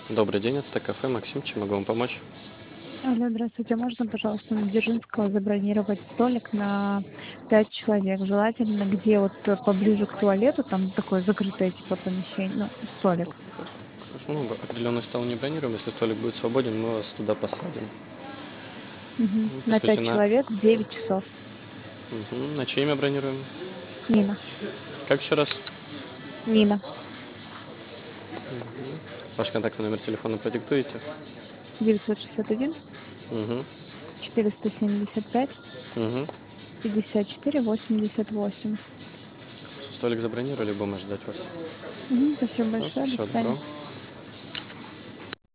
Добрый день, это кафе Максим, чем могу вам помочь? Алло, здравствуйте. Можно, пожалуйста, на Дзержинского забронировать столик на 5 человек? Желательно, где вот поближе к туалету, там такое закрытое типа помещение, ну, столик. Ну, определенный стол не бронируем, если столик будет свободен, мы вас туда посадим. На Пишите 5 человек в 9 часов. на чье имя бронируем? Нина. Как еще раз? Нина. Ваш контактный номер телефона продиктуете? 961 Угу, 475 угу. 54 88. Столик забронировали, будем ждать вас. Спасибо большое. До Всего свидания. доброго.